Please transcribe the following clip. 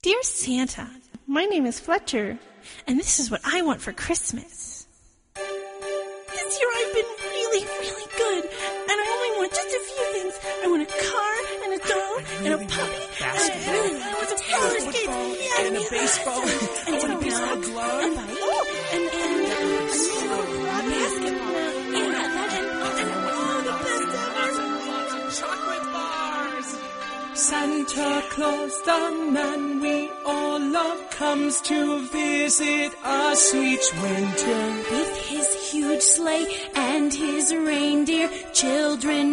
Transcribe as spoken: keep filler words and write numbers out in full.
Dear Santa, my name is Fletcher, and this is what I want for Christmas. This year I've been really, really good, and I only want just a few things. I want a car, and a doll, and a puppy, and a, and I want a roller skate, yeah, and a baseball, and and a baseball glove, and, oh, and, and, and a basketball, yeah, that, and, and, oh, the best ever. Chocolate bars. Santa Claus, the man we all love, comes to visit us each winter. With his huge sleigh and his reindeer, children